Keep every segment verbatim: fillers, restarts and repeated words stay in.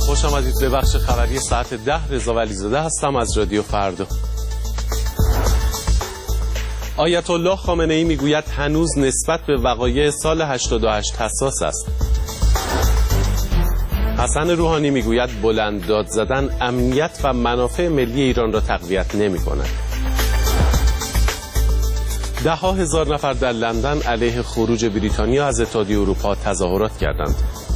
خوش آمدید به بخش خبری ساعت ده. رضا ولیزاده هستم از رادیو فردا. آیت الله خامنه ای میگوید هنوز نسبت به وقایع سال هشتاد و هشت حساس است. حسن روحانی میگوید بلند داد زدن امنیت و منافع ملی ایران را تقویت نمی کند. ده ها هزار نفر در لندن علیه خروج بریتانیا از اتحادیه اروپا تظاهرات کردند.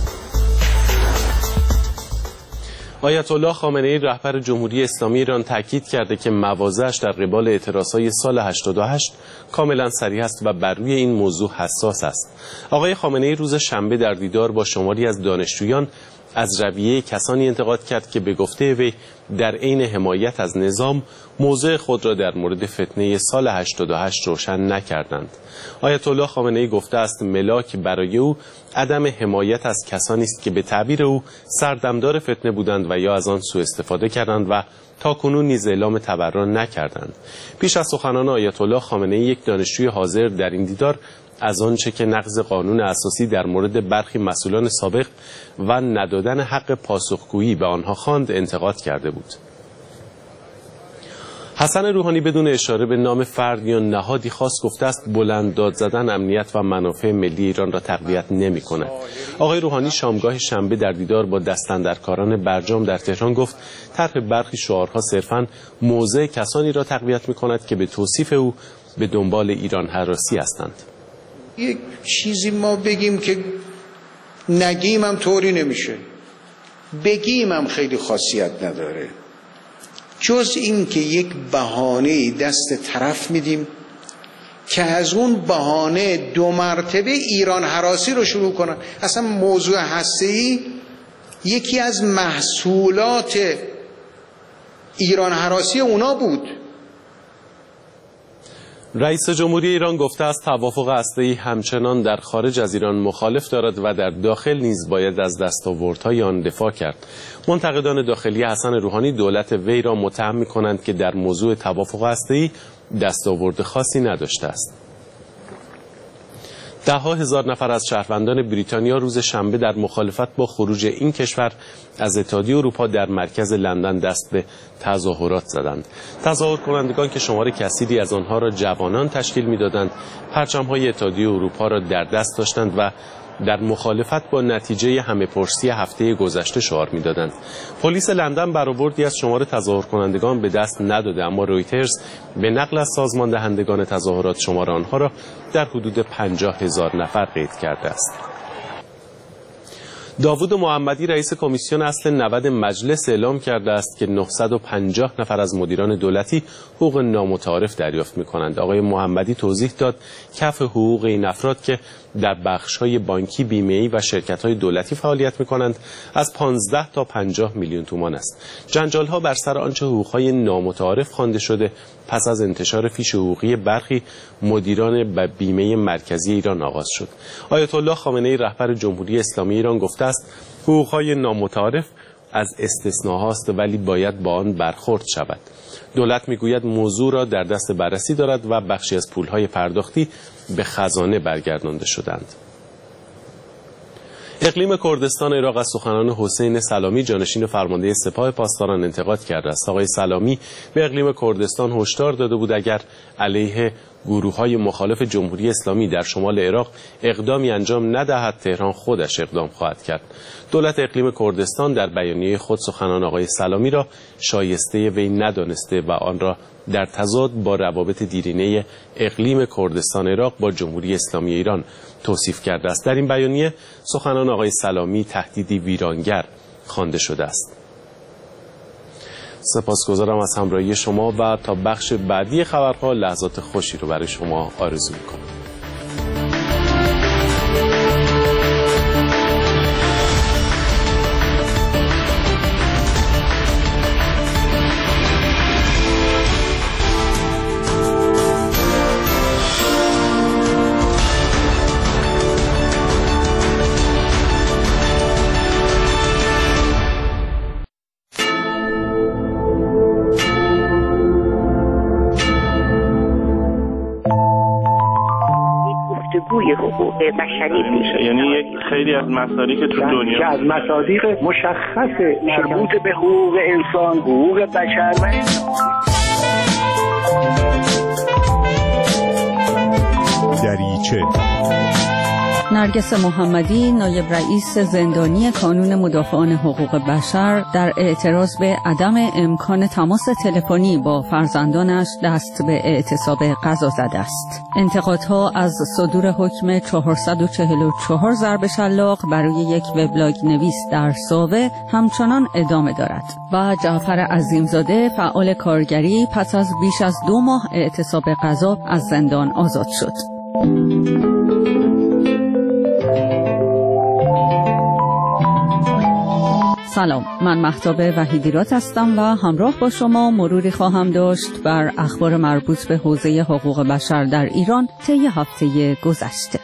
آیت الله خامنه ای رهبر جمهوری اسلامی ایران تاکید کرده که مواضعش در قبال اعتراضهای سال هشتاد و هشت کاملا صریح است و بر روی این موضوع حساس است. آقای خامنه ای روز شنبه در دیدار با شماری از دانشجویان از رویه کسانی انتقاد کرد که به گفته وی در عین حمایت از نظام موضع خود را در مورد فتنه سال هشتاد و هشت روشن نکردند. آیت الله خامنه ای گفته است ملاک برای او عدم حمایت از کسانی است که به تعبیر او سردمدار فتنه بودند و یا از آن سوء استفاده کردند و تاکنون نیز اعلام تبرع نکردند. پیش از سخنان آیت الله خامنه ای یک دانشجوی حاضر در این دیدار از آنچه که نقض قانون اساسی در مورد برخی مسئولان سابق و ندادن حق پاسخگویی به آنها خواند انتقاد کرده بود. حسن روحانی بدون اشاره به نام فرد یا نهادی خاص گفته است بلند داد زدن امنیت و منافع ملی ایران را تقویت نمی کند. آقای روحانی شامگاه شنبه در دیدار با دستاندرکاران برجام در تهران گفت طرح برخی شعارها صرفاً موضع کسانی را تقویت می کند که به توصیف او به دنبال ایران هراسی هستند. یک چیزی ما بگیم که نگیم هم طوری نمیشه، بگیم هم خیلی خاصیت نداره، جز این که یک بهانه دست طرف میدیم که از اون بهانه دو مرتبه ایران هراسی رو شروع کنن. اصلا موضوع هسته‌ای یکی از محصولات ایران هراسی اونا بود. رئیس جمهوری ایران گفته است توافق هسته‌ای همچنان در خارج از ایران مخالف دارد و در داخل نیز باید از دستاوردهای آن دفاع کرد. منتقدان داخلی حسن روحانی دولت وی را متهم می‌کنند که در موضوع توافق هسته‌ای دستاورد خاصی نداشته است. ده ها هزار نفر از شهروندان بریتانیا روز شنبه در مخالفت با خروج این کشور از اتحادیه اروپا در مرکز لندن دست به تظاهرات زدند. تظاهر کنندگان که شمار کثیری از آنها را جوانان تشکیل می‌دادند، پرچم‌های اتحادیه اروپا را در دست داشتند و در مخالفت با نتیجه همه پرسی هفته گذشته شعار می‌دادند. پلیس لندن برآوردی از شمار تظاهر کنندگان به دست نداده، اما رویترز به نقل از سازمان دهندگان تظاهرات شمار آنها را در حدود پنجاه هزار نفر قید کرده است. داوود محمدی رئیس کمیسیون اصل نود مجلس اعلام کرده است که نهصد و پنجاه نفر از مدیران دولتی حقوق نامتعارف دریافت می‌کنند. آقای محمدی توضیح داد کف حقوق این افراد که در بخش‌های بانکی، بیمه‌ای و شرکت‌های دولتی فعالیت می‌کنند از پانزده تا پنجاه میلیون تومان است. جنجال‌ها بر سر آنچه حقوق‌های نامتعارف خوانده شده پس از انتشار فیش حقوقی برخی مدیران بیمه مرکزی ایران آغاز شد. آیت الله خامنه ای رهبر جمهوری اسلامی ایران گفته است حقوق‌های نامتعارف از استثناهاست ولی باید با آن برخورد شود. دولت میگوید موضوع را در دست بررسی دارد و بخشی از پولهای پرداختی به خزانه برگردانده شدند. اقلیم کردستان عراق از سخنان حسین سلامی جانشین فرمانده سپاه پاسداران انتقاد کرده است. آقای سلامی به اقلیم کردستان هشدار داده بود اگر علیه گروه‌های مخالف جمهوری اسلامی در شمال عراق اقدامی انجام ندهد تهران خودش اقدام خواهد کرد. دولت اقلیم کردستان در بیانیه خود سخنان آقای سلامی را شایسته وی ندانسته و آن را در تضاد با روابط دیرینه اقلیم کردستان عراق با جمهوری اسلامی ایران توصیف کرده است. در این بیانیه سخنان آقای سلامی تهدیدی ویرانگر خوانده شده است. سپاسگزارم از همراهی شما و تا بخش بعدی خبرها لحظات خوشی رو برای شما آرزو می‌کنم. جوی حقوق بشری میشه. یعنی یک خیلی از مسائلی که تو دنیا که از مصادیق مشخص مربوط به حقوق انسان، حقوق بشر و دریچه. نرگس محمدی، نایب رئیس زندانی کانون مدافعان حقوق بشر، در اعتراض به عدم امکان تماس تلفنی با فرزندانش دست به اعتصاب قضا زده است. انتقادها از صدور حکم چهارصد و چهل و چهار ضرب شلاق برای یک وبلاگ نویس در ساوه همچنان ادامه دارد و جعفر عظیمزاده، فعال کارگری، پس از بیش از دو ماه اعتصاب قضا از زندان آزاد شد. سلام، من مهتاب وحیدیرات هستم و همراه با شما مروری خواهم داشت بر اخبار مربوط به حوزه حقوق بشر در ایران طی هفته گذشته.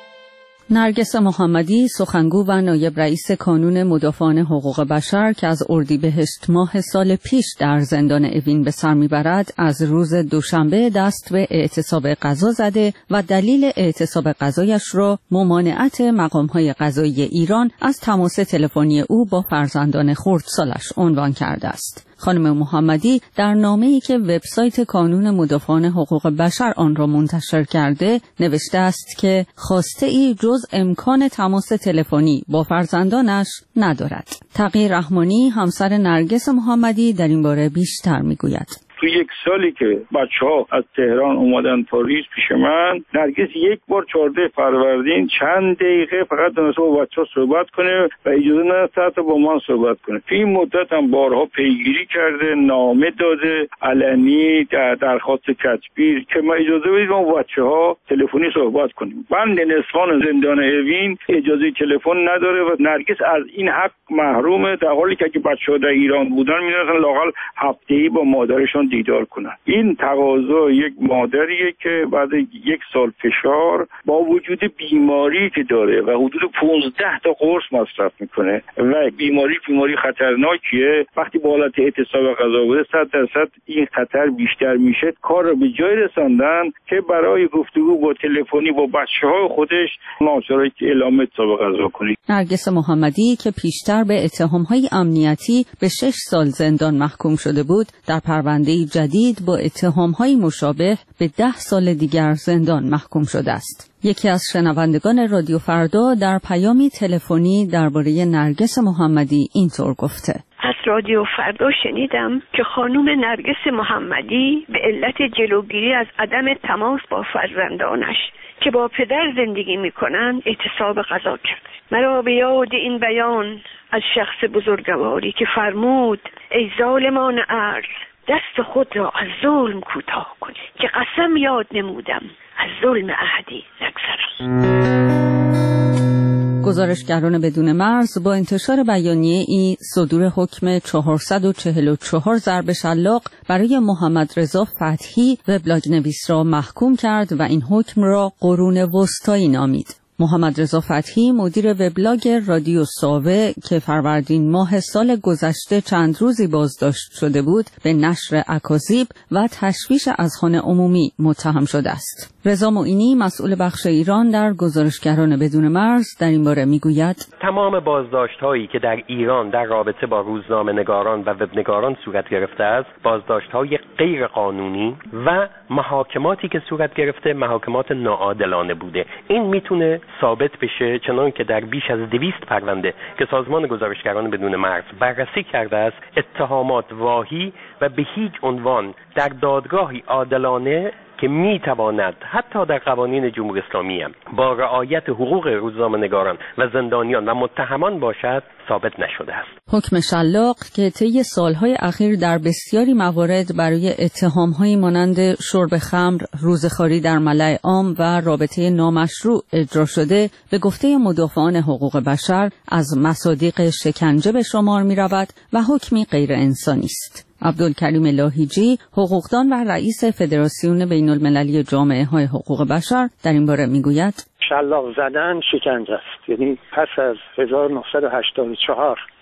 نرگس محمدی، سخنگو و نایب رئیس کانون مدافعان حقوق بشر که از اردیبهشت ماه سال پیش در زندان اوین به سر میبرد، از روز دوشنبه دست به اعتصاب قضا زده و دلیل اعتصاب قضایش را ممانعت مقام‌های قضایی ایران از تماس تلفنی او با فرزندان خردسالش عنوان کرده است. خانم محمدی در نامه‌ای که وبسایت کانون مدافعان حقوق بشر آن را منتشر کرده نوشته است که خواسته ای جز امکان تماس تلفنی با فرزندانش ندارد. تقی رحمانی، همسر نرگس محمدی، در این باره بیشتر میگوید. تو یک سالی که بچه‌ها از تهران اومدن پاریس پیش من، نرگس یک بار چهارده فروردین چند دقیقه فقط دونسته با بچه‌ها صحبت کنه و اجازه نداشته حتی با من صحبت کنه. تو این مدت هم بارها پیگیری کرده، نامه داده، علنی در درخواست کتبی که ما اجازه بدید ما با بچه‌ها تلفنی صحبت کنیم. بند نسوان زندان اوین اجازه تلفن نداره و نرگس از این حق محرومه، در حالی که اگه بچه‌ها در ایران بودن می‌رفتن لااقل هفته‌ای با مادرشون دیدار کنن. این تقاضا یک مادریه که بعد یک سال فشار با وجود بیماری که داره و حدود پانزده تا قرص مصرف میکنه و بیماری بیماری خطرناکیه، وقتی با حالت اعتصاب قضا بوده صد درصد این خطر بیشتر میشه. کار رو به جای رساندن که برای گفتگو با تلفنی با بچه‌های خودش ناچار اعلام اعتصاب قضا کنه. نرگس محمدی که پیشتر به اتهام‌های امنیتی به شش سال زندان محکوم شده بود، در پرونده جدید با اتهام‌های مشابه به ده سال دیگر زندان محکوم شده است. یکی از شنوندگان رادیو فردا در پیامی تلفنی درباره نرگس محمدی اینطور گفته: از رادیو فردا شنیدم که خانم نرگس محمدی به علت جلوگیری از عدم تماس با فرزندانش که با پدر زندگی می‌کنند اعتصاب قضا کرد. مرا به یاد این بیان از شخص بزرگواری که فرمود: ای ظالمان ارض، دست خود را از ظلم کوتاه کنید که قسم یاد نمودم از ظلم احدی نگذرم. گزارشگران بدون مرز با انتشار بیانیه ای صدور حکم چهارصد و چهل و چهار ضرب شلاق برای محمد رضا فتحی وبلاگ نویس را محکوم کرد و این حکم را قرون وسطایی نامید. محمد رضا فتحی، مدیر وبلاگ رادیو ساوه که فروردین ماه سال گذشته چند روزی بازداشت شده بود، به نشر اکاذیب و تشویش اذهان عمومی متهم شده است. رضا معینی، مسئول بخش ایران در گزارشگران بدون مرز، در این باره میگوید: تمام بازداشت‌هایی که در ایران در رابطه با روزنامه‌نگاران و وبنگاران صورت گرفته است، بازداشت‌های غیر قانونی و محاکماتی که صورت گرفته محاکمات ناعادلانه بوده. این میتونه ثابت بشه، چنان که در بیش از دویست پرونده که سازمان گزارشگران بدون مرز بررسی کرده است، اتهامات واهی و به هیچ عنوان در دادگاهی عادلانه که میتواند حتی در قوانین جمهوری اسلامی هم با رعایت حقوق روزنامه‌نگاران و زندانیان و متهمان باشد ثابت نشده است. حکم شلاق که طی سالهای اخیر در بسیاری موارد برای اتهام‌هایی مانند شرب خمر، روزخواری در ملأ عام و رابطه نامشروع اجرا شده، به گفته مدافعان حقوق بشر از مصادیق شکنجه به شمار می‌رود و حکمی غیر انسانی است. عبدالکریم لاهیجی، حقوقدان و رئیس فدراسیون بین المللی جامعه‌های حقوق بشر، در این باره میگوید: شلاق زدن شکنجه است. یعنی پس از هزار و نهصد و هشتاد و چهار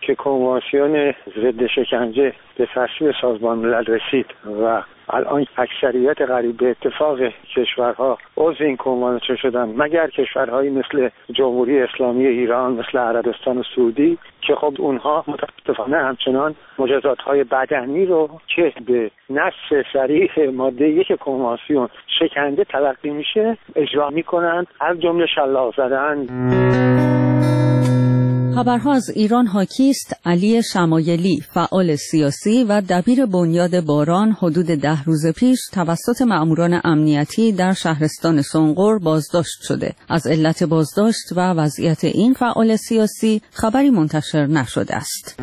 که کنوانسیون ضد شکنجه به تصویب سازمان ملل رسید و الان اکثریت قریب به اتفاق کشورها عضو این کنوانسیون شدن، مگر کشورهایی مثل جمهوری اسلامی ایران، مثل عربستان سعودی که خب اونها متاسفانه همچنان مجازات‌های بدنی رو که به نص صریح ماده یک کنوانسیون شکنجه تلقی میشه اجرا میکنند، از جمله شلاق زدن. خبرها از ایران حاکی است. علی شمایلی، فعال سیاسی و دبیر بنیاد باران، حدود ده روز پیش توسط مأموران امنیتی در شهرستان سنقر بازداشت شده. از علت بازداشت و وضعیت این فعال سیاسی خبری منتشر نشده است.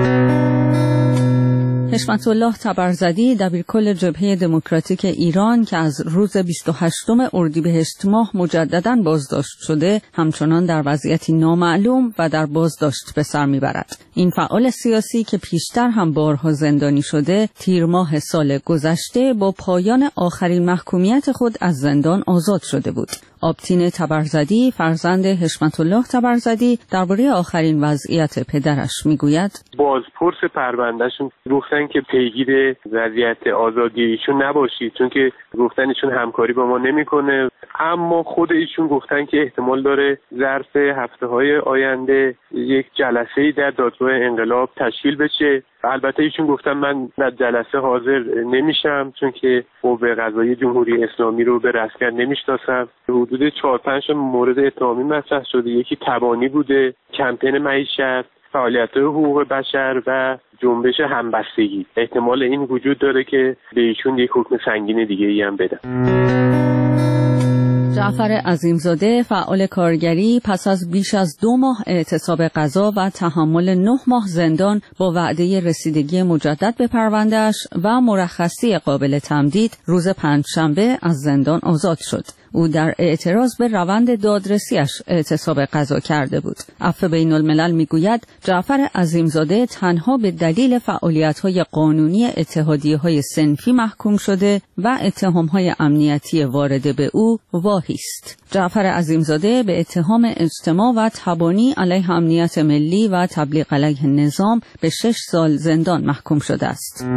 حشمت الله تبرزدی، دبیرکل جبهه دموکراتیک ایران که از روز بیست و هشتم اردیبهشت ماه مجدداً بازداشت شده، همچنان در وضعیتی نامعلوم و در بازداشت به سر میبرد. این فعال سیاسی که پیشتر هم بارها زندانی شده، تیر ماه سال گذشته با پایان آخرین محکومیت خود از زندان آزاد شده بود. آبتین تبرزدی، فرزند حشمت الله تبرزدی، درباره آخرین وضعیت پدرش میگوید: بازپرس پروندهشون گفتن که پیگیر وضعیت آزادی ایشون نباشید، چون که گفتن ایشون همکاری با ما نمیکنه، اما خود ایشون گفتن که احتمال داره ظرف هفته های آینده یک جلسه‌ای در دادگاه انقلاب تشکیل بشه. البته ایشون گفتن من در جلسه حاضر نمیشم چون که قوه قضاییه جمهوری اسلامی رو به رسمیت نمیشناسم. حدود چهار پنج مورد اتهامی مطرح شده. یکی تبانی بوده، کمپین معیشت، فعالیت حقوق بشر و جنبش همبستگی. احتمال این وجود داره که به ایشون یک حکم سنگین دیگه ای هم بدن. جعفر عظیمزاده، فعال کارگری، پس از بیش از دو ماه اعتصاب قضا و تحمل نه ماه زندان با وعده رسیدگی مجدد به پرونده‌اش و مرخصی قابل تمدید، روز پنجشنبه از زندان آزاد شد. او در اعتراض به روند دادرسیش اعتصاب قضا کرده بود. عفو بین الملل میگوید جعفر عظیمزاده تنها به دلیل فعالیت‌های قانونی اتحادیه‌های صنفی محکوم شده و اتهام‌های امنیتی وارد به او واهی است. جعفر عظیمزاده به اتهام اجتماع و تبانی علیه امنیت ملی و تبلیغ علیه نظام به شش سال زندان محکوم شده است.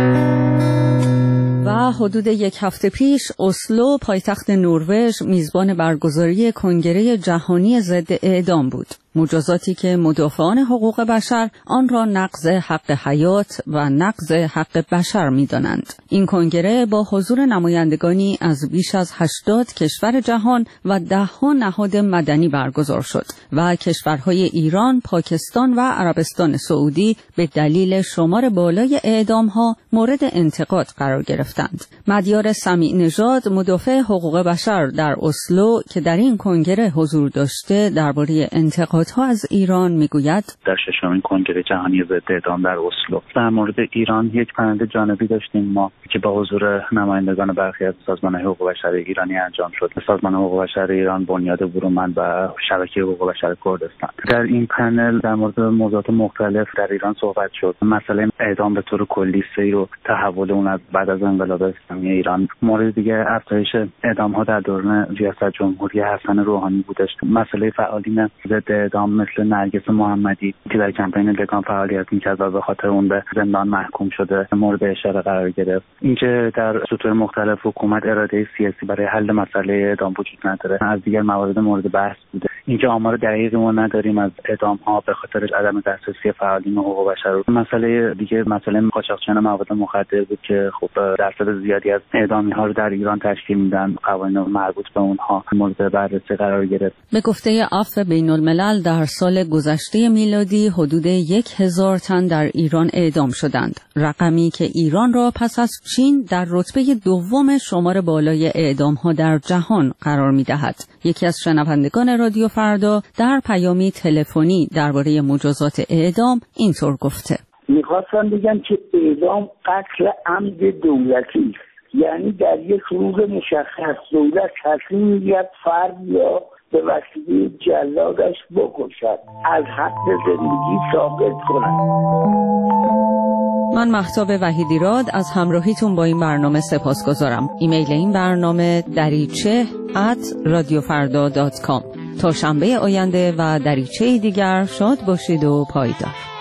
و حدود یک هفته پیش اسلو، پایتخت نروژ، میزبان برگزاری کنگره جهانی ضد اعدام بود. مجازاتی که مدافعان حقوق بشر آن را نقض حق حیات و نقض حق بشر می‌دانند. این کنگره با حضور نمایندگانی از بیش از هشتاد کشور جهان و ده‌ها نهاد مدنی برگزار شد و کشورهای ایران، پاکستان و عربستان سعودی به دلیل شمار بالای اعدام‌ها مورد انتقاد قرار گرفتند. مدیار سمیع نژاد، مدافع حقوق بشر در اسلو که در این کنگره حضور داشته، درباره انتقاد ها از ایران میگوید: در ششمین کنگره جهانی ضد اعدام در اسلو در مورد ایران یک پنل جانبی داشتیم ما که با حضور نمایندگان برخی از سازمان حقوق بشر ایرانی انجام شد. سازمان حقوق بشر ایران، بنیاد برومند و شبکه حقوق بشر کردستان. در این پنل در مورد موضوعات مختلف در ایران صحبت شد. مسئله اعدام به طور کلی، سیر و تحول اون از بعد از انقلاب اسلامی ایران. مورد دیگه افزایش اعدام ها در دوران ریاست جمهوری حسن روحانی بودش. مسئله فعالین ضد اعدام مثل نرگس محمدی که در کمپین لگان فعالیت می‌کرد و به خاطر اون به زندان محکوم شده مورد اشاره قرار گرفت. اینکه در سطوح مختلف حکومت اراده سیاسی برای حل مسئله اعدام وجود نداره از دیگر موارد مورد بحث بوده. اینکه آمار دقیقی ما نداریم از اعدام‌ها به خاطر عدم دسترسی فعالین حقوق بشر. مسئله دیگه مسئله قاچاقچیان مواد مخدر بود که خب درصد زیادی از اعدامی‌ها رو در ایران تشکیل میدن. قوانین مربوط به اونها مورد بررسی قرار گرفت. به گفته عفو بین الملل در سال گذشته میلادی حدود یک هزار تن در ایران اعدام شدند، رقمی که ایران را پس از چین در رتبه دوم شمار بالای اعدام‌ها در جهان قرار می‌دهد. یکی از شنوندگان رادیو فردا در پیامی تلفنی درباره مجازات اعدام اینطور گفته: می‌خواستم بگم که اعدام قتل عمد دولتی است، یعنی در یک روز مشخص دولت تصمیم می‌گیرد فرد یا به وسیله جلادش بکشد، از حق زندگی ثابت کند. من مهتاب وحیدیراد از همراهیتون با این برنامه سپاسگزارم. ایمیل این برنامه دریچه ات رادیو فردا دات کام. تا شنبه آینده و دریچه دیگر شاد باشید و پایدار.